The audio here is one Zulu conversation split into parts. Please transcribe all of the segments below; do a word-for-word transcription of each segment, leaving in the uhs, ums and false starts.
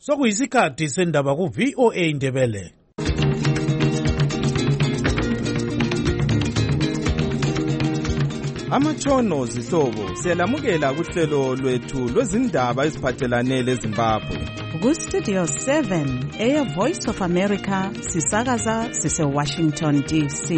Sokuyisikhathi sendaba ku V O A Ndebele. Amatshono zihlobo siyalamukela kuhlelo lwethu lwezindaba eziphathelane leZimbabwe. Ku Studio seven, Air Voice of America, sisakaza sise Washington D C.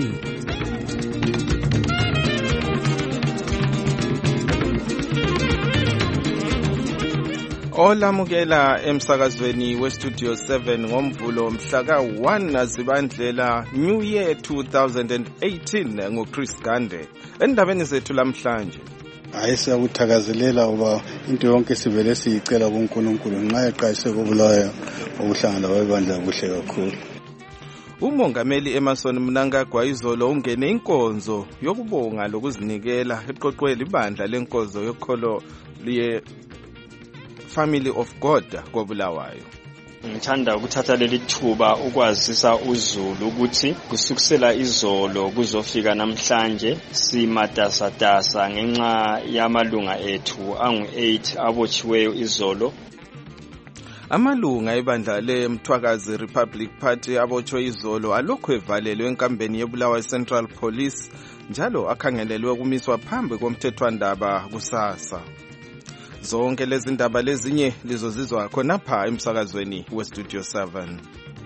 Olamukela emsakazweni we Studio seven ngomvulo mhla ka one Nazibandlela New Year two thousand eighteen ngoChris Gande. Endabeni zethu lamhlanje hayi siyakuthakazelela uba into yonke sivele siyicela kuNkulunkulu nxa eqayise kubulayo okuhlangana kwebandla kuhle kakhulu. Umongameli Emmerson Mnangagwa izolo ungene inkonzo yokubonga lokuzinikela eqoqweni ibandla lenkonzo yokholo liye Family of God koBulawayo. Ngithanda ukuthatha leli thuba ukwazisa uZulu ukuthi kusukisela izolo kuzofika namhlanje simatasatasa ngenxa yamalunga ethu angu eight abotshiweyo izolo. Amalunga ebandla leMthwakazi Republic Party abotshwe izolo alokhu evalelwe enkambeni yeBulawayo Central Police njalo akhangelelwe ukumiswa phambi komthethwandaba kusasa. Zonke lezi ndaba lezinye lizozizwa khonapha emsakazweni we Studio seven.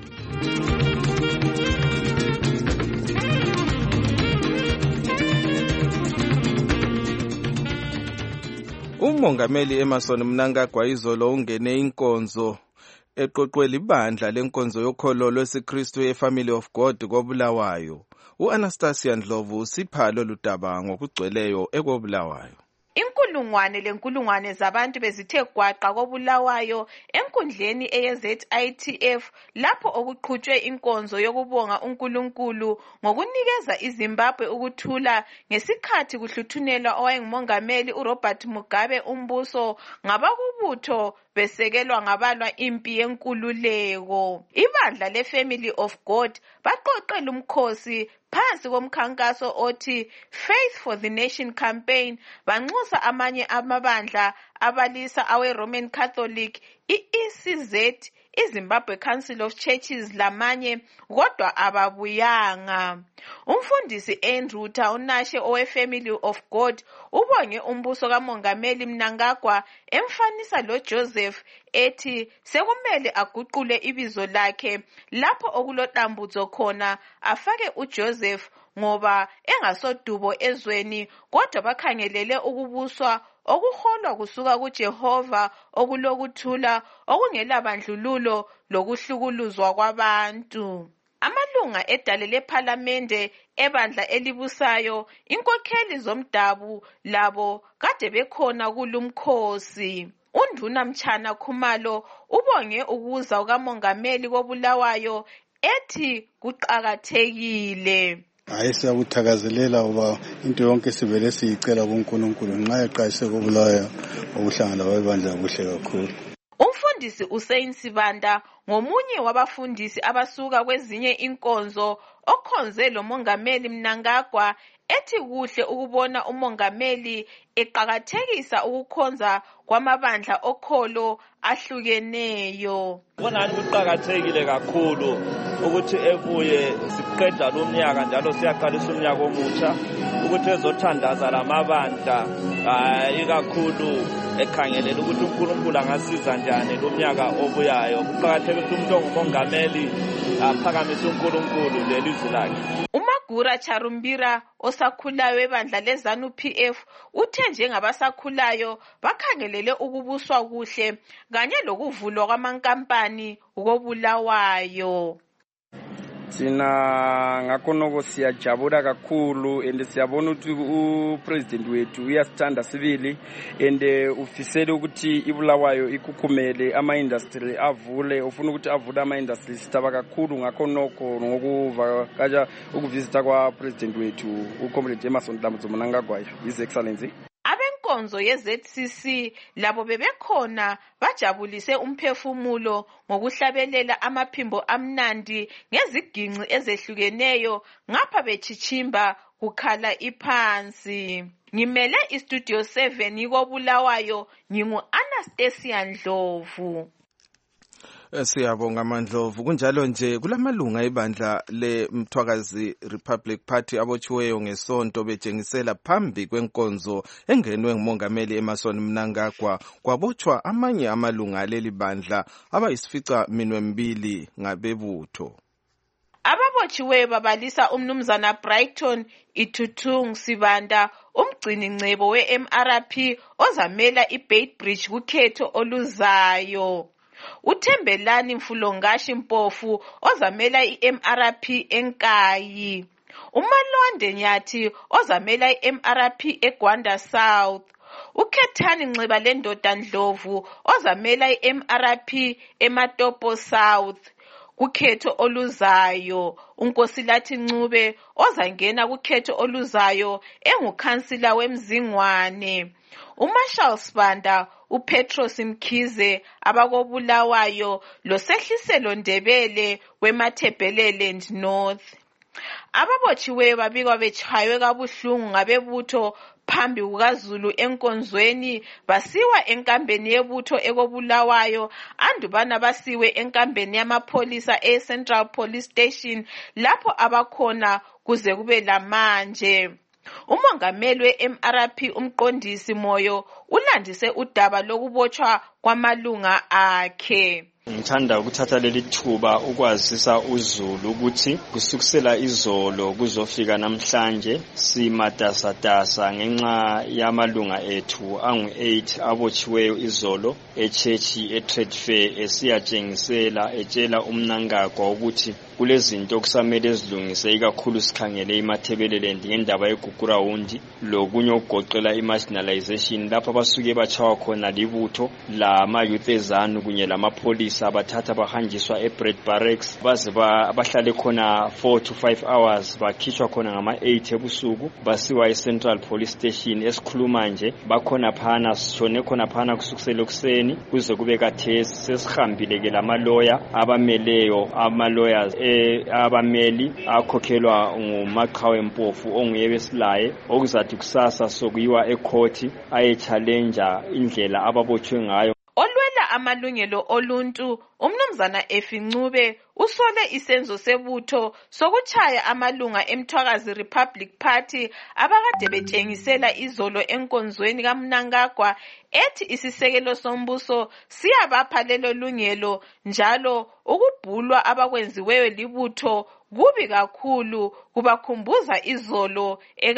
Umongameli Emmerson Mnangagwa izolo ungene inkonzo eqoqweni ibandla lenkonzo yokholo lwesiKristu yeFamily of God koBulawayo. uAnastasia Ndlovu usipha lolu daba ngokugcweleyo ekoBulawayo. Inkulungwane lenkulungwane zabantu bezithe gwaqa koBulawayo enkundleni eye-Z I T F lapho okuqhutshwe inkonzo yokubonga uNkulunkulu ngokunikeza iZimbabwe ukuthula ngesikhathi kuhluthunelwa owayengumongameli uRobert Mugabe umbuso ngabakubutho besekelwa ngabalwa impi yenkululeko. Ibandla leFamily of God baqoqela umkhosi phansi komkhankaso othi Faith for the Nation campaign banxusa amanye amabandla abalisa awe Roman Catholic, i-E C Z, iZimbabwe Council of Churches lamanye kodwa ababuyanga. Umfundisi Andrew Taunashe owe Family of God ubonge umbuso kaMongameli Mnangagwa emfanisa lo Joseph ethi sekumele aguqule ibizo lakhe lapho okulodambuzo khona afake uJoseph ngoba engasodubo ezweni kodwa bakhangelele ukubuswa okuholwa kusuka kuJehova okulokuthula okungela bandlululo lokuhlukuluzwa kwabantu. Amalunga edale lePhalamende ebandla elibusayo inkokheli zomdabu labo kade bekhona kulumkhosi. Unduna Mchana Khumalo ubonge ukuza ukamongameli koBulawayo ethi kuqakathekile. Hayi siyakuthakazelela uba into yonke sivele siyicela kuNkulunkulu nxa eqayise kubulayo okuhlangana kwebandla kuhle kakhulu. Umfundisi Usain Sibanda ngomunye wabafundisi abasuka kwezinye inkonzo okhonze lo mongameli Mnangagwa ethi kuhle ukubona umongameli eqakathekisa ukukhonza kwamabandla okholo ahlukeneyo. Bona kuqakathekile kakhulu ukuthi ebuye siqeda lo mnyaka njalo siyaqalisa umnyaka omutsha ukuthi ezothandaza lamabandla ikakhulu ekhangelela ukuthi uNkulunkulu angasiza njani lo mnyaka obuyayo. Kuqakathekile ukuthi umuntu ongumongameli aphakamise uNkulunkulu lelizwe lakhe. Umagura Charumbira osakhulayo ebandla leZanu P F uthe njengabasakhulayo bakhangelele ukubuswa kuhle kanye lokuvulwa kwamankampani koBulawayo. Sina ngakonoko siyajabula kakhulu and siyabona ukuthi upresident wethu uyasithanda sibili and ufisela ukuthi iBulawayo ikukhumele ama industry avule ufuna ukuthi avule ama industry sitaba kakhulu ngakonoko ngokuvakaja ukuvisita kwa president wethu uComrade Emmerson Mnangagwa His Excellency. Abenkonzo ye-Z C C labo bebekhona bajabulise umphefumulo ngokuhlabelela amaphimbo amnandi ngeziginci ezehlukeneyo ngapha bechichimba kukhala iphansi. Ngimele iStudio seven koBulawayo ngingu Anastasia Ndlovu. Siyabonga Mandlovu. Kunjalo nje kulamalunga ebandla leMthwakazi Republic Party abotshiweyo ngesonto betshengisela phambi kwenkonzo engenwe ngumongameli Emmerson Mnangagwa kwabotshwa amanye amalunga aleli bandla abayisifica minwe mbili ngabebutho. Ababotshiweyo babalisa umnumzana Brighton Itutung Sibanda, umgcini ncebo we-M R P ozamela iBeitbridge kukhetho oluzayo. uThembelani Mfulongashi Mpofu ozamela i-M R P eNkayi. uMalwande Nyathi ozamela i-M R P eGwanda South. uKhethani Nxiba lendoda Ndlovu ozamela i-M R P eMatopo South. Kukhetho oluzayo uNkosilathi Ncube ozangena kukhetho oluzayo engukhansila weMzingwane. uMarshall Sibanda, uPetros Mkhize abakobulawayo loSehliselo Ndebele weMathebeleland North. Ababotshiweyo babikwa betshaywe kabuhlungu ngabebutho phambi kukaZulu enkonzweni basiwa enkambeni yebutho ekobulawayo andubana basiwe enkambeni yamapholisa eCentral Police Station lapho abakhona kuze kube lamanje. Umongameli we-M R P umqondisi Moyo ulandise udaba lokubotshwa kwamalunga akhe. Ngithanda ukuthatha leli thuba ukwazisa uZulu ukuthi kusukisela izolo kuzofika namhlanje simatasatasa ngenxa yamalunga ethu angu eight abotshiweyo izolo echechi etrade fair esiyatshengisela etshela uMnangagwa ukuthi kulezinto okusamele ezilungise ikakhulu sikhangele iMathebeleland ngendaba yeGugurawundi lokunye okugoqela imarginalization lapho basuke bachawa khona libutho lama youth ezanu kunye lamapholisa abathatha bahanjiswa eBread Barracks baze bahlale khona four to five hours bakhishwa khona ngama eight ebusuku basiwa eCentral Police Station esikhuluma nje bakhona phana sishone khona phana kusukisela kuseni kuze kube kathesi sesihambile ke lamaloya abameleyo ama-lawyers abameli akhokhelwa nguMaqhawe Mpofu onguye besilaye okuzathi kusasa sokuyiwa ecourt aye challenge indlela ababotshwe ngayo. Olwela amalungelo oluntu umnumzana Efincube usole isenzo sebutho sokutshaya amalunga eMthwakazi Republic Party abakade betshengisela izolo enkonzweni kaMnangagwa ethi isisekelo sombuso siyabapha lelo lungelo njalo ukubhulwa abakwenziweyo libutho kubi kakhulu kubakhumbuza izolo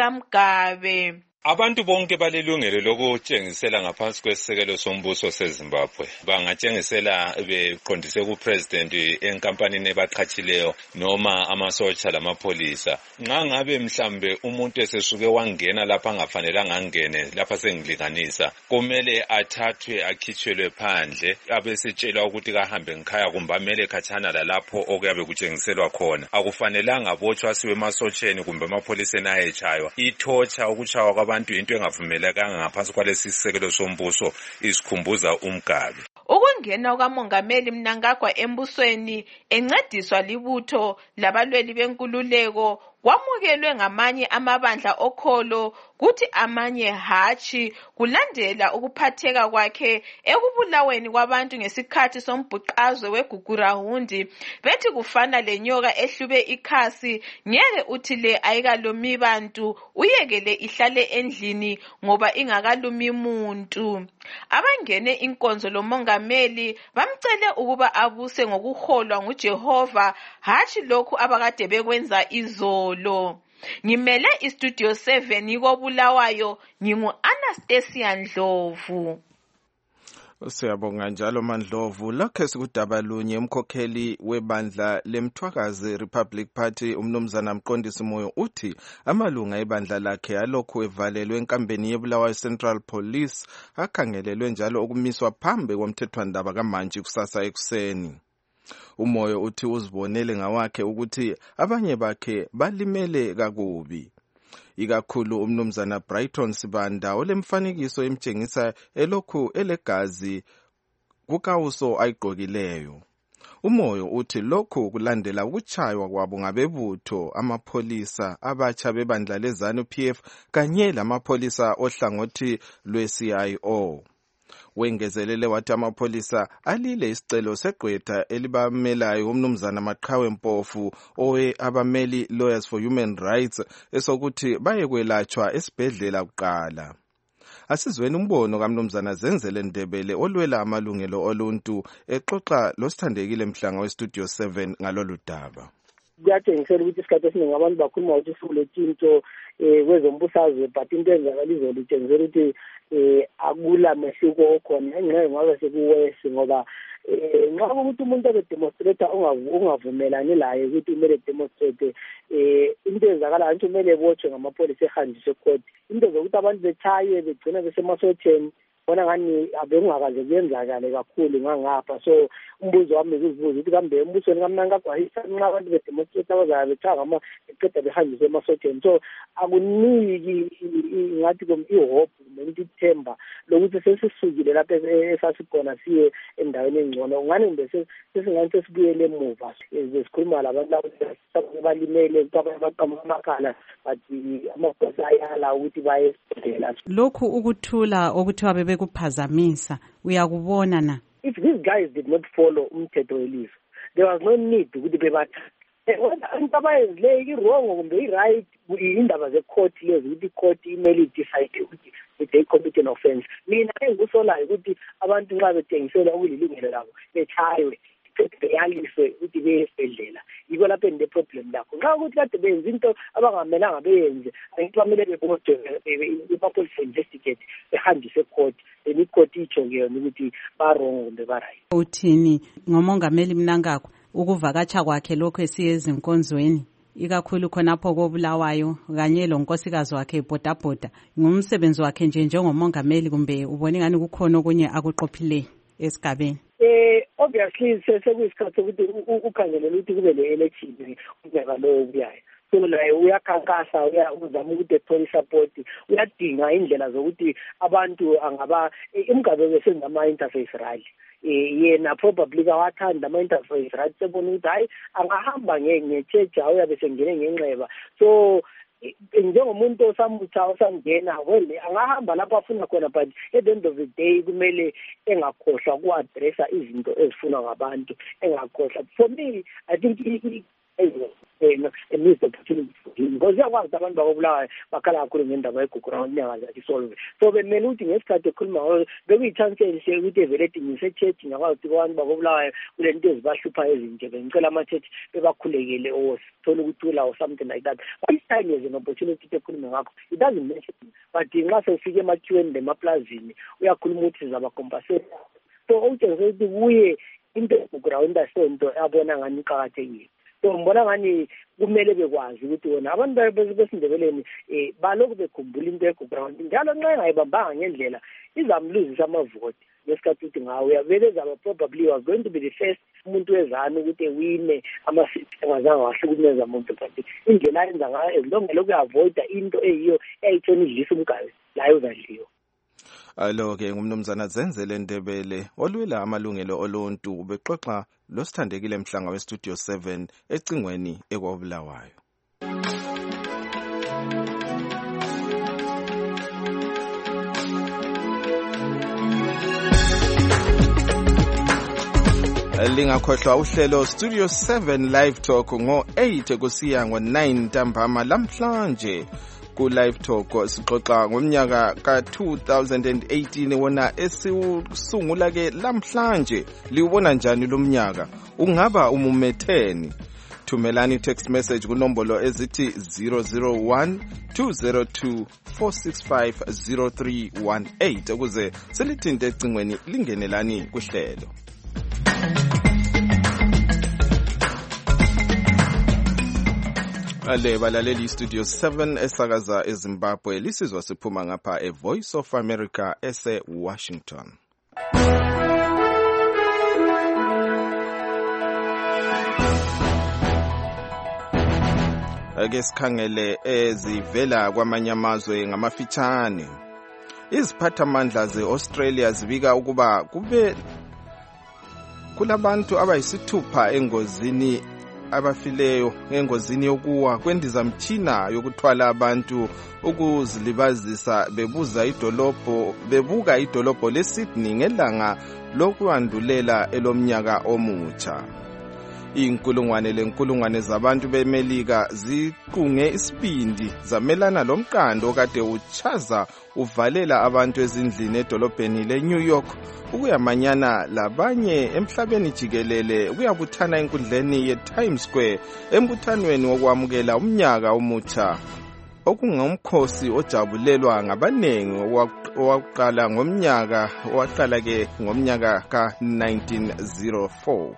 ekamgabe. Abantu bonke balelungelo lokutshengisela ngaphansi kwesisekelo sombuso seZimbabwe bangatshengisela beqondise kupresident enkampanini ebaqhatshileyo noma amasotsha lamapholisa. Nxa ngabe mhlambe umuntu esesuke wangena lapha angafanelanga angene lapha sengilikanisa kumele athathwe akhitshelwe phandle abesetshelwa ukuthi kahambe ngikhaya kumbe amele khatshana lalapho okuyabe kutshengiselwa khona. Akufanelanga abotshwa siwe emasotsheni kumbe emapholiseni ayetshaywa. Ithotsha ukutshawa abantu into engavumelekanga ngaphansi kwalesi sisekelo sombuso isikhumbuza umgabe. Ukungena kwamongameli Mnangagwa embusweni encediswa libutho labalweli benkululeko kwamukelwe ngamanye amabandla okholo kuthi amanye hachi kulandela ukuphatheka kwakhe ekubulaweni kwabantu ngesikhathi sombhuqazwe weGugurawundi bethi kufana lenyoka ehlube ikhasi ngeke uthi le ayikalumi bantu uyekele ihlale endlini ngoba ingakalumi muntu. Abangene inkonzo lomongameli bamcele ukuba abuse ngokuholwa nguJehova hachi lokhu abakade bekwenza izolo. Ngimele iStudio seven ikobulawayo ngingu Anastasia Ndlovu. Siyabonga njalo Mandlovu. Lokho sikudaba lunye umkhokheli webandla leMthwakazi Republic Party umnumzana Mqondisi Moyo uthi amalunga ebandla lakhe alokhu evalelwe enkambeni yeBulawayo Central Police akhangelelwe njalo ukumiswa phambi komthethwandaba kaMantshi kusasa ekuseni. Umoyo uthi uzibonele ngawakhe ukuthi abanye bakhe balimele kakubi. Ikakhulu umnumzana Brighton Sibanda olemfanekiso emtshengisa elokhu elegazi kukawuso ayigqokileyo. Umoyo uthi lokhu kulandela ukutshaywa kwabo ngabebutho amapholisa abatsha bebandla leZANU P F kanye lamapholisa ohlangothi lwe-C I O. Wengezelele wathi amapholisa alile isicelo segqwetha elibamelayo umnumzana Maqhawe Mpofu owe abameli Lawyers for Human Rights esokuthi baye kwelatshwa esibhedlela kuqala. Asizweni umbono kaMnumzana Zenzele Ndebele olwela amalungelo oluntu exoxa losithandekile Mhlanga weStudio seven ngalolu daba. Kuyatshengisela ukuthi isikhathi esiningi abantu bakhuluma ukuthi sibuletinto eh kwezombusazwe but into ezakalizwe litshengisa ukuthi eh akula mehluko okhona engeke ngabe sekuwese ngoba eh nxa ukuthi umuntu edemonstrator ungavumelani laye ukuthi umele demonstrate eh into ezakala ukuthi umele ebotshwe ngamapolisa ehanjiswe court into zokuthi abantu bechaye begcina besemasotheni bona ngani abengakaze kuyenzakale kakhulu ngangapha so umbuzo wami ukuzibuza ukuthi kambe embusweni kaMnangagwa nxa abantu bedemonstrate abazabe bechanga ama eqeda behanjiswe emasotheni so akuniki ngathi kom'ihope nokuthi ithemba lokuthi sesisukile lapha esasikhona siye endaweni engcono ngani mbe sesingani sesibuyele emuva sikhuluma labantu labo balimele abaqhamuka amakhala bathi amabhosa ayala ukuthi baye esibhedlela. Lokhu ukuthula okuthiwa bebekuphazamisa uyakubona na? If these guys did not follow umthetho welizwe, there was no need ukuthi bebathathe. Into abayenzileyo i-wrong kumbe i-right indaba ze-court lezi ukuthi i-court imele i-decide ukuthi they commit an offense. Mina engusolayo ukuthi abantu nxa bethengisela ukulilungelo labo betshaywe beyaliswe ukuthi beye esibhedlela yiko lapho ende problem lakho nxa ukuthi kade benza into abangamelanga beyenze angithi bamele bebodwe imapolisa investigate behanjise court then i-court itsho-ke yona ukuthi ba-wrong kumbe ba-right. Uthini ngomongameli Mnangagwa ukuvakatsha kwakhe lokho esiye ezinkonzweni ikakhulu khonapho koBulawayo kanye lonkosikazi wakhe ibhodabhoda ngumsebenzi wakhe nje njengomongameli kumbe ubone ngani kukhona okunye akuqophileyo esigabeni? Eh obviously sekuyisikhathi ukuthi ukhangelele ukuthi kube le-election unyaka lowo obuyayo so naye uyakhankasa uyazama ukuthi ethole support uyadinga indlela zokuthi abantu angaba imigabo besenza ama-interface rally yena probably kawathanda ama-interface rally sebona ukuthi hayi angahamba nge-church uyabe sengene ngenxeba so njengomuntu osamutha osangena well angahamba lapho afuna khona but at the end of the day kumele engakhohlwa ku-addressa izinto ezifunwa ngabantu engakhohlwa. For me I think a missed opportunity for him because uyakwazi abantu bakobulawayo bakhala kakhulu ngendaba yeGugurawuni inyanga zathi isolwe so bemele ukuthi ngesikhathi ekhuluma bekuyichansi enhle ukuthi evele edingise e-church ngakwazi ukuthi abantu bakobulawayo kule nto ezibahluphayo ezinje bengicela ama-church bebakhulekele or sithole ukuthula or something like that but this time there's an opportunity to ekhulume ngakho it doesn't mention but nxa sewufike emakhiweni lemaplazini uyakhuluma ukuthi sizabacompensate so okutshengisa ukuthi kuye into yeGugurawuni asonto abona ngani iqakathekile. So mbona ngani kumele bekwazi ukuthi wona abantu besindebeleni eh baloko bekhumbula into yeGugurawuni njalo nxa engayibambanga ngendlela izamluzisa amavoti ngesikhathi ukuthi ngawe uyavele zaba probably was going to be the first umuntu wezana ukuthi ewine ama-seats engazange wahlukumeza umuntu but indlela ayenza ngayo ezilongele ukuavoida into eyiyo eyayithona idlisa umgayo layo uzadliwa. Alo-ke ngumnumzana Zenzele Ndebele olwela amalungelo oluntu ubexoxa losithandekile Mhlanga weStudio seven ecingweni ekwaBulawayo. Lingakhohlwa uhlelo Studio seven Live Talk ngo eight kusiya ngo nine ntambama lamhlanje. Ku Live Talk sixoxa ngomnyaka ka two thousand eighteen wona esiwusungula ke lamhlanje liwubona njani lo mnyaka ungaba umumetheni. Thumelani text message kunombolo ezithi zero zero one two zero two four six five zero three one eight ukuze selithinte ecingweni lingenelani kuhlelo. Ale balaleli Studio seven esakaza eZimbabwe lisizwa siphuma ngapha e Voice of America ese Washington. Ake sikhangele ezivela kwamanye amazwe ngamafitshane. Iziphathamandla ze-Australia zibika ukuba kube kulabantu abayisithupha engozini abafileyo engozini yokuwa kwendizamtshina yokuthwala abantu ukuzilibazisa bebuza idolobho bebuka idolobho leSydney ngelanga lokwandulela elomnyaka omutsha. Inkulungwane lenkulungwane zabantu beMelika ziqunge isibindi zamelana lomqando okade uchaza uvalela abantu ezindlini edolobheni leNew York ukuyamanyana labanye emhlabeni jikelele ukuyabuthana enkundleni yeTimes Square embuthanweni wokwamukela umnyaka omutsha okungumkhosi ojabulelwa ngabanengi owaqala ngomnyaka owaqala ke ngomnyaka ka nineteen oh four.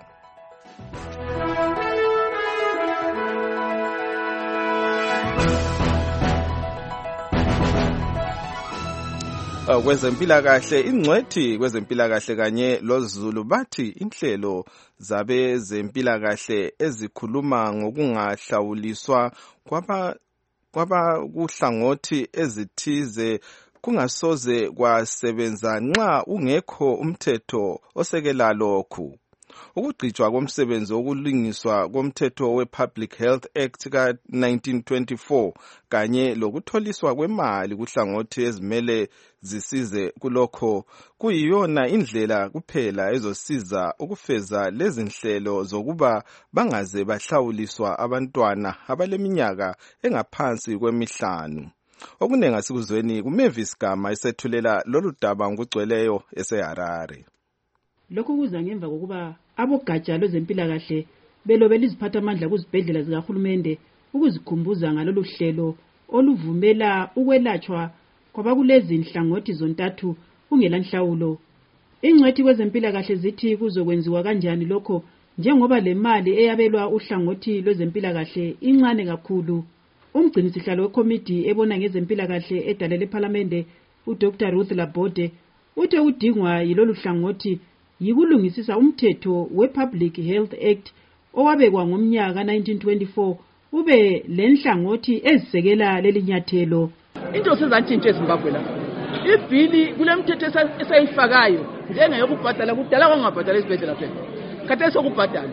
Kwezempilakahle ingcwethi kwezempilakahle kanye loZulu bathi inhlelo zabezempilakahle ezikhuluma ngokungahlawuliswa kwaba kwaba kuhlangothi ezithize kungasoze kwasebenza nxa ungekho umthetho osekela lokhu. Ukugcijwa komsebenzi wokulungiswa komthetho we-Public Health Act ka nineteen twenty-four kanye lokutholiswa kwemali kuhlangothi ezimele zisize kulokho kuyiyona indlela kuphela ezosiza ukufeza lezi nhlelo zokuba bangaze bahlawuliswa abantwana abaleminyaka engaphansi kwemihlanu. Okunenga sikuzweni kuMavis Gama esethulela lolu daba ngokugcweleyo eseHarare. Lokhu kuza ngemva kokuba abogatsha lwezempilakahle belobela iziphathamandla kuzibhedlela zikahulumende ukuzikhumbuza ngalolu hlelo oluvumela ukwelatshwa kwabakulezi nhlangothi zontathu kungela nhlawulo. Ingcwethi kwezempilakahle zithi kuzokwenziwa kanjani lokho njengoba le mali eyabelwa uhlangothi lwezempilakahle incane kakhulu. Umgcinisihlalo wekomiti ebona ngezempilakahle edale lePhalamende uDr Ruth Labode uthe udingwa yilolu hlangothi yikulungisisa umthetho we-Public Health Act owabekwa ngomnyaka nineteen twenty-four ube lenhlangothi ezisekela lelinyathelo. Into sezatshintshe eZimbabwe la. Ibhili kule mthetho esayifakayo njengeyokubhadala kudala kwangabhadala isibhedlela phela. Khathesi sokubhadala.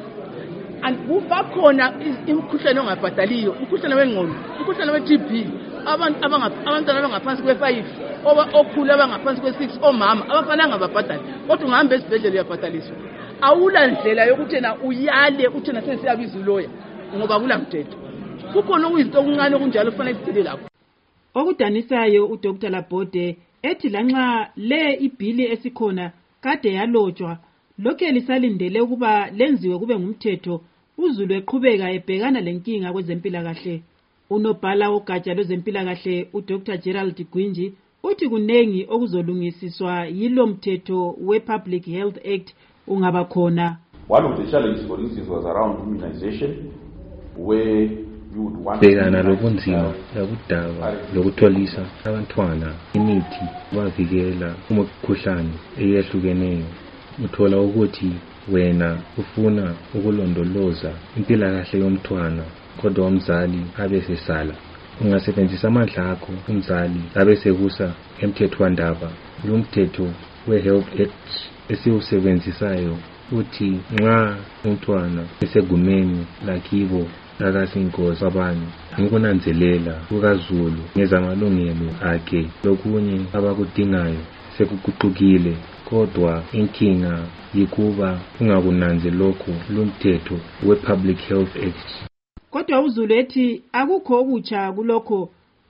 Kuba khona imikhuhlane ongabhadaliyo, umkhuhlane wengqondo, umkhuhlane we-T B, abantu abantwana abangaphansi kwe-five, oba okhulu abangaphansi kwe-six, omama abafananga babhadale. Kodwa ungahambe esibhedlela uyabhadaliswa. Awula ndlela yokuthi na uyale uthi na sesiyabiza uloya ngoba kula mthetho. Kukhona okuyizinto okuncane okunjalo kufanele sidile lapho. Okudanisayo uDr Labode ethi lanxa le ibhili esikhona kade yalotshwa lokho lisalindele ukuba lenziwe kube ngumthetho uZulu eqhubeka ebhekana lenkinga kwezempilakahle. Unobhala ogatsha lwezempilakahle uDr Gerald Gwinji uthi kunengi okuzolungisiswa yilo mthetho we-Public Health Act ungaba khona. One of the challenges, for instance, was around immunization, where you would want bhekana lobunzima lokudaba lokutholisa abantwana imithi bavikela umkhuhlane eyehlukeneyo. Uthola ukuthi wena ufuna ukulondoloza impilakahle yomntwana kodwa umzali abesesala. Ungasebenzisa amandla akho umzali abesekusa emthethwandaba. Lo mthetho we-Health Act esiwusebenzisayo uthi nxa umntwana esegumeni lakibo akasinkosi abanye ngokunanzelela kukaZulu ngezamalungelo akhe lokunye abakudingayo sekuguqukile. Kodwa inkinga yikuba ungakunanze lokho lumthetho we-Public Health Act. Kodwa uZulu ethi akukho okutsha kulokho,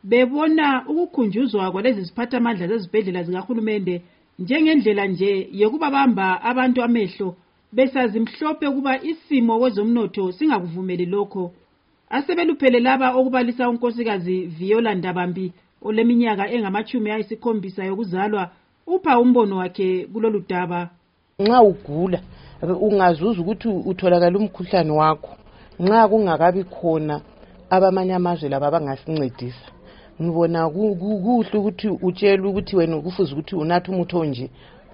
bebona ukukhunjuzwa kwalezi ziphathamandla zezibhedlela zikahulumende njengendlela nje yokubabamba abantu amehlo besazi mhlophe kuba isimo kwezomnotho singakuvumeli lokho. Asebeluphele laba okubalisa unkosikazi Viola Ndabambi oleminyaka engamachumi ayisikhombisa yokuzalwa upha umbono wakhe kulolu daba. Nxa ugula ungazuza ukuthi utholakala umkhuhlane wakho nxa kungakabi khona abamanye amazwe laba bangasincedisa. Ngibona kuhle ukuthi utshela ukuthi wena kufuze ukuthi unathe umuthi onje.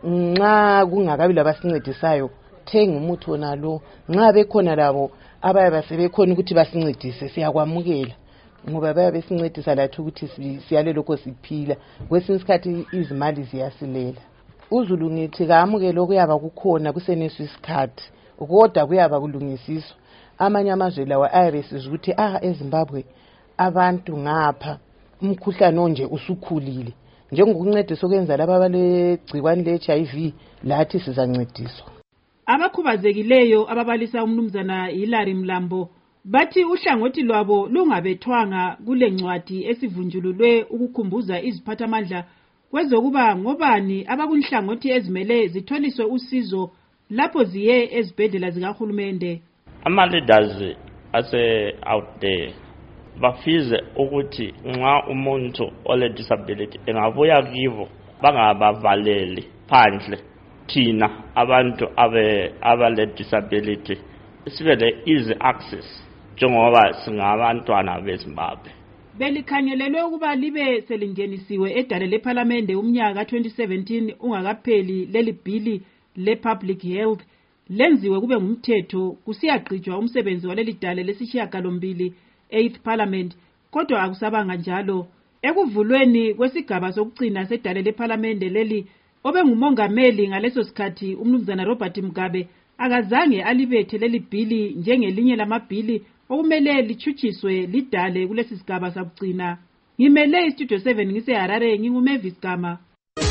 Nxa kungakabi labasincedisayo thenga umuthi onalo. Nxa bekhona labo abaye basebekhona ukuthi basincedise siyakwamukela ngoba bayabe besincedisa lathi ukuthi siyale lokho siphila. Kwesinye isikhathi izimali ziyasilela. uZulu ngithi kamukele okuyaba kukhona kuseneso isikhathi kodwa kuyaba kulungisiswa amanye amazwe lawa ayabe sizwa ukuthi ah eZimbabwe abantu ngapha umkhuhlane onje usukhulile. Njengokuncedisa ukwenza laba abalegcikwane le-H I V lathi sizancediswa. Abakhubazekileyo ababalisa umnumzana Hilary Mlambo bathi uhlangothi lwabo lungabethwanga kule ncwadi esivunjululwe ukukhumbuza iziphathamandla kwezokuba ngobani abakunhlangothi ezimele zitholiswe usizo lapho ziye ezibhedlela zikahulumende. Ama-leaders ase out there bafize ukuthi nxa umuntu ole disability engabuya kibo bangabavaleli phandle thina abantu abe abale disability sibe le easy access njengoba singabantwana beZimbabwe. Belikhangelelwe ukuba libe selingenisiwe edale leParliament umnyaka twenty seventeen ungakapheli leli bhili le-public health lenziwe kube ngumthetho kusiyagqitshwa umsebenzi waleli dale lesishiyagalombili eighth Parliament, kodwa akusabanga njalo. Ekuvulweni kwesigaba sokugcina sedale leParliament leli obengumongameli ngaleso sikhathi umnumzana Robert Mugabe akazange alibethe leli bhili njengelinye lamabhili okumele lichuchiswe lidale kulesi sigaba sakugcina. Ngimele istudio seven ngise Harare, nginguMavis Gama.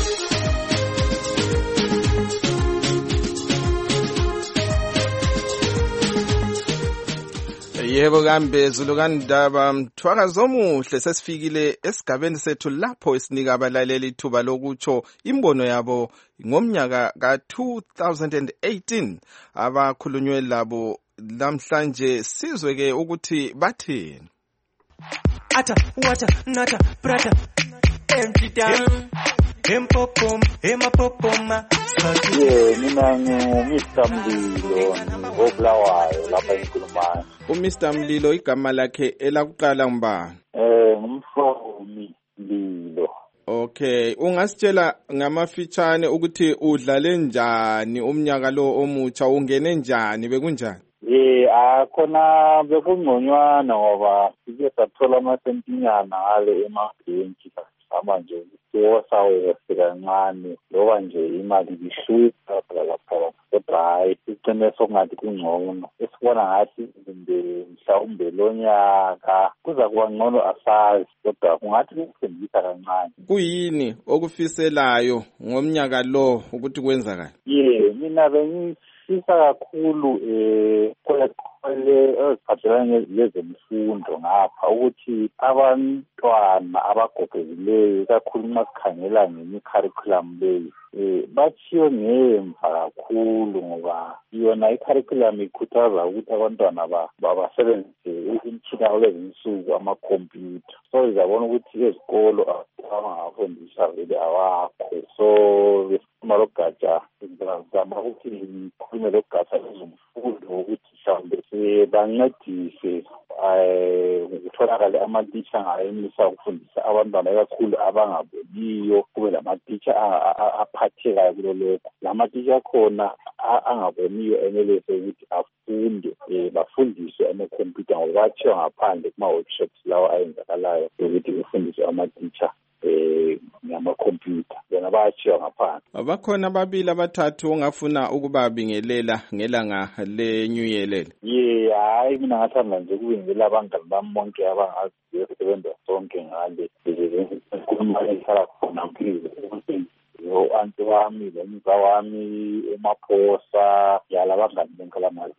Yebo kambeZulu kaNdaba, mthwakazo omuhle sesifikile esigabeni sethu lapho esinika abalaleli ithuba lokutsho imbono yabo ngomnyaka ka two thousand eighteen abakhulunywe labo namhlanje. Sizwe ke ukuthi bathini. Ata wata nata prata empty down empopom emapopoma. Yeah, mina ngu-Mister Mlilo ngobulawayo lapha eNkulumane. uMister Mlilo igama lakhe elakuqala ngubani? Eh ngumfomi Mlilo. Okay, ungasitshela ngamafitshane ukuthi udlale njani umnyaka lo omutsha, ungene njani, bekunjani? Eh akhona bekungconywana ngoba sike sathola amasentinyana ngale emabhenki manje siwosawe kancane loba nje imali bishutha lapha kodwa hayi sigcine sokungathi kungcono. Esibona ngathi nje mhlawumbe lonyaka kuza kuba ngcono asazi kodwa kungathi kusebenzisa kancane. Kuyini okufiselayo ngomnyaka lo ukuthi kwenzakala? Yeah, mina bengifisa kakhulu eh kwele eziphathelane lezemfundo ngapha ukuthi abantwana abagogekileyo kakhulu nxa sikhangela ngemi-curriculum leyi eh bathiyo ngemva kakhulu ngoba yona i-curriculum ikhuthaza ukuthi abantwana basebenzise imitshina kulezinsuku amakhompyutha. So izabona ukuthi ezikolo abangafundisa vele awakho. So besifuna logatsha sizama ukuthi ikhulume logatsha lezemfundo ukuthi mhlawumbe bancedise kutholakale amatitsha angayenelisa ukufundisa abantwana kakhulu abangaboniyo, kube lamatitsha aphathekayo kulo lokho. Lamatitsha akhona angaboniyo enelise ukuthi afunde bafundiswe amakhompyutha ngoba bathiwa ngaphandle kuma-workshops lawa ayenzakalayo ukuthi kufundiswe amatitsha eh ngamakhompyutha bona bayashiya ngaphandle. Bakhona ababili abathathu ongafuna ukubabingelela ngelanga le New Year leli? Ye hayi mina ngathanda nje ukubingelela abangani bami bonke abangaziyo sebenza sonke ngale ukukhuluma ehlala khona mphile yo anti wami lomza wami eMaphosa yala abangani bonke lamazi.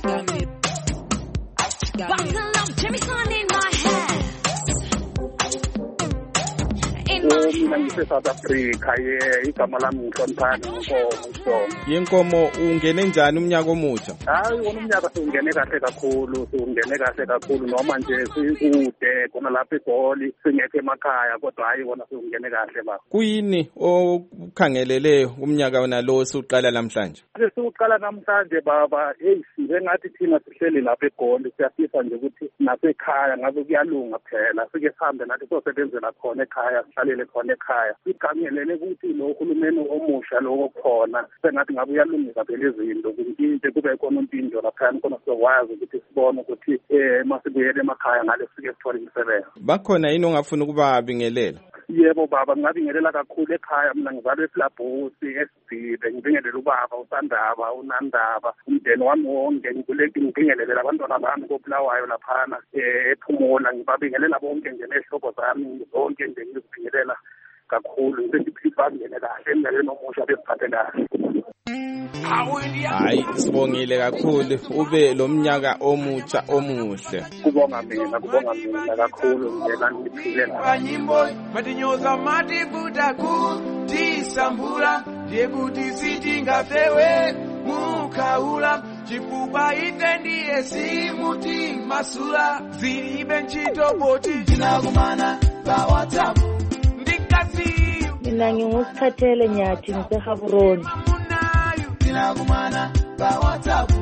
Mina ngise-South Africa ye igama lami ngihloniphani Nkomo. Yenkomo ungene njani umnyaka omutsha? Hayi wona umnyaka siwungene kahle kakhulu, siwungene kahle kakhulu noma nje sikude khona lapha eGoli singekho emakhaya kodwa hayi wona siwungene kahle baba. Kuyini okukhangelele umnyaka wona lo siuqala namhlanje? Siuqala namhlanje baba, hey sibe ngathi thina sihleli lapha eGoli siyafisa nje ukuthi nasekhaya ngabe kuyalunga phela sike sihambe nathi sosebenzela khona ekhaya sihlale khona ekhaya. Sigangelele ukuthi lo uhulumeni omusha lo khona sengathi ngabe uyalungisa phela izinto ukuthi kube khona umpinjo lapha khona sizokwazi ukuthi sibone ukuthi eh masibuyele emakhaya ngale sike sithola imisebenzi. Bakhona yini ongafuna ukuba bingelela? yebo baba ngingabingelela kakhulu ekhaya mina ngizalwe eFlabosi eSidibe ngibingelela ubaba uSandaba uNandaba umndeni wami wonke ngibuleki ngibingelele abantwana bami koBulawayo laphana ePhumula ngibabingelela bonke nje nehlobo zami zonke nje ngizibingelela kakhulu ngisengiphilile kahle emnyakeni omusha besiphathe kahle. Hayi sibongile kakhulu ube lo mnyaka omutsha omuhle. Kubonga mina kubonga mina kakhulu ngena ngiphile la nyimbo matinyoza matibuta kuti sambula ndekuti sitingafewe mukaula chifukwa ife ndiye simuti masula zilibe ntchito poti tinakumana pa WhatsApp ndikazi mina ngingusikhathele nyathi ngiseHaburoni tinakumana pa WhatsApp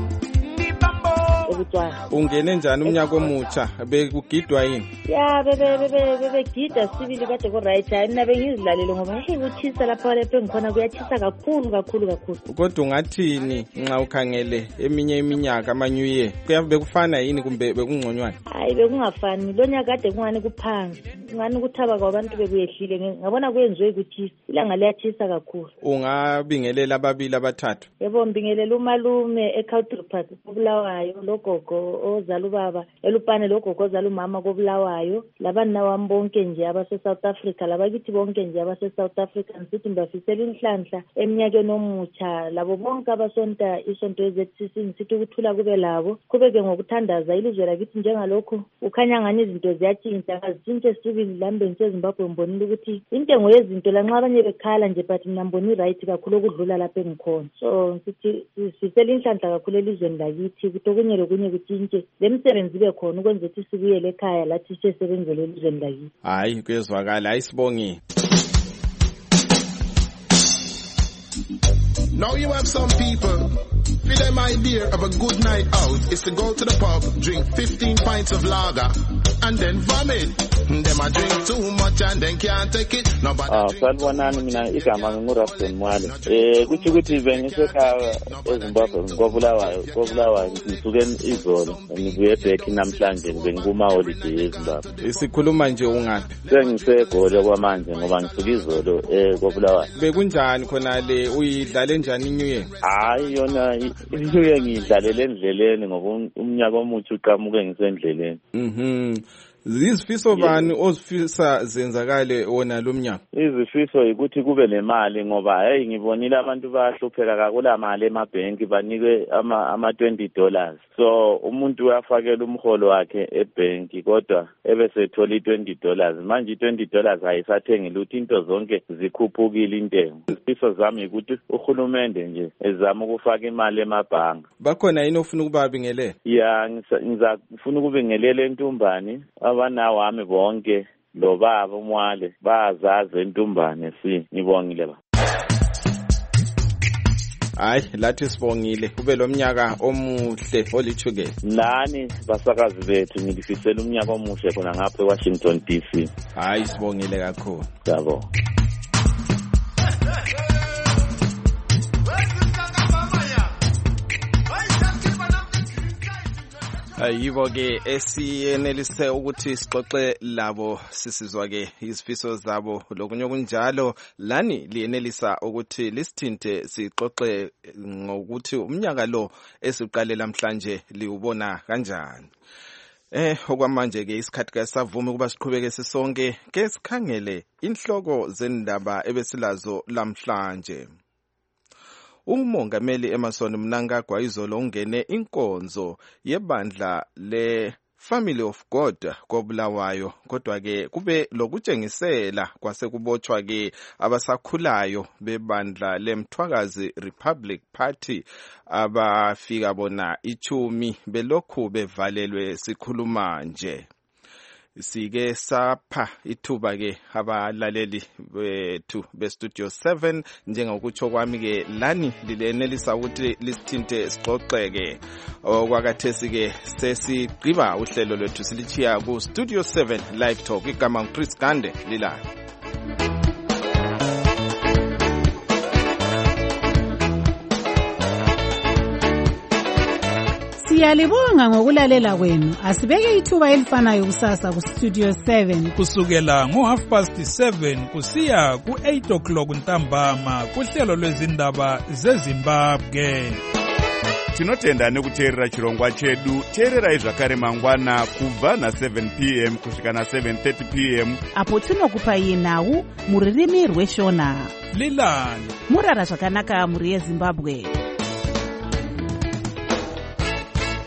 ungene njani umnyaka omutsha bekugidwa yini? Ya bebe bebe bebegida sibili kade ko right hayi mina bengizilalele ngoba hey kuthisa lapha lapha engikhona kuyathisa kakhulu kakhulu kakhulu. Kodwa ungathini nxa ukhangele eminye iminyaka ama new year kuyabe bekufana yini kumbe bekungconywana? Hayi bekungafani lo nyaka kade kungani kuphanga ngani ukuthaba kwabantu bekuyehlile ngabona kuyenziwe ukuthisa ilanga liyathisa kakhulu. Ungabingelela ababili abathathu? Yebo ngibingelela umalume eCountry Park koBulawayo logogo ozala ubaba elupane logogo ozala umama koBulawayo labana wami bonke nje abase South Africa labakithi bonke nje abase South Africa ngithi ngibafisela inhlanhla eminyakeni omutsha labo bonke abasonta isonto Z C C ngithi ukuthula kube labo kubeke ngokuthandaza ilizwe lakithi njengalokho ukhanya ngani izinto ziyatshintsha akazitshintshe sibili lambe nseZimbabwe mbonile ukuthi intengo yezinto lanxa abanye bekhala nje but mina mboni right kakhulu okudlula lapha engikhona so ngithi sifisela inhlanhla kakhulu elizweni lakithi ukuthi okunye lokunye kutshintshe lemsebenzi ibe khona ukwenza ukuthi sibuyele ekhaya lathi sisebenzele elizweni lakithi. Hayi kuyezwakala ayisibongi. Now you have some people, for them idea of a good night out is to go to the pub, drink fifteen pints of lager, and then vomit. Them a drink too much and then can't take it. Nobody ah, salwanani mina igama ngingurafton Mwale. Eh kuthi ukuthi bengisekhaya eZimbabwe ngobulawayo, ngobulawayo ngisuke izolo ngibuye back namhlanje bengikuma holiday eZimbabwe. Isikhuluma nje ungaphi? Sengisegole kwamanje ngoba ngisuke izolo eh kobulawayo. Bekunjani khona le uyidlale njani New Year? Hayi yona New Year ngidlalele endleleni ngoba umnyaka omutsha uqhamuke ngisendleleni. Mhm. Izifiso bani ozifisa zenzakale wona lo mnyaka? Izifiso ukuthi kube nemali ngoba hey ngibonile abantu bayahlupheka kakula mali emabhenki banikwe ama ama twenty dollars. So umuntu uyafakela umholo wakhe ebhenki kodwa ebese ethola i twenty dollars. Manje i twenty dollars ayisathengi lutho into zonke zikhuphukile intengo. Izifiso zami ukuthi uhulumende nje ezama ukufaka imali emabhanka. Bakhona yini ofuna ukubabingelela? Ya ngizafuna ukubingelela entumbani abana wami bonke lo baba uMwale bazazi entumbane si ngibongile ba. Hayi lathi sibongile kube lo mnyaka omuhle olithukela. Nani basakazi bethu ngilifisela umnyaka omuhle khona ngapha eWashington D C. Hayi sibongile kakhulu. Yabo. Yibo ke esiyenelise ukuthi sixoxe labo sisizwa ke izifiso zabo lokunye kunjalo lani liyenelisa ukuthi lisithinte sixoxe ngokuthi umnyaka lo esiqalela namhlanje liubona kanjani. Eh okwamanje ke isikhathi ke savuma ukuba siqhubeke sisonke ke sikhangele inhloko zendaba ebesilazo namhlanje. Umongameli Emmerson Mnangagwa izolo ungene inkonzo yebandla le Family of God koBulawayo kodwa ke kube lokutshengisela kwase kubotshwa ke abasakhulayo bebandla leMthwakazi Republic Party abafika bona ichumi belokhu bevalelwe sikhuluma nje. Sike sapha ithuba ke abalaleli bethu be Studio seven njengokutsho kwami ke lani lilenelisa ukuthi lisithinte sixoxeke okwakathesi ke sesigqiba uhlelo lwethu silichiya ku Studio seven Live Talk igama uChris Gande lila. Siyalibonga ngokulalela kwenu. Asibeke ithuba elifanayo kusasa ku Studio seven kusukela ngo half past seven kusiya ku eight o'clock ntambama kuhlelo lwezindaba zeZimbabwe. Tinotenda nekuteerera chirongwa chedu. Teererai zvakare mangwana kubva na seven p m kusvika na seven thirty p m apo tinokupai nhau muririmi rweshona. Lilani murara zvakanaka muri yeZimbabwe.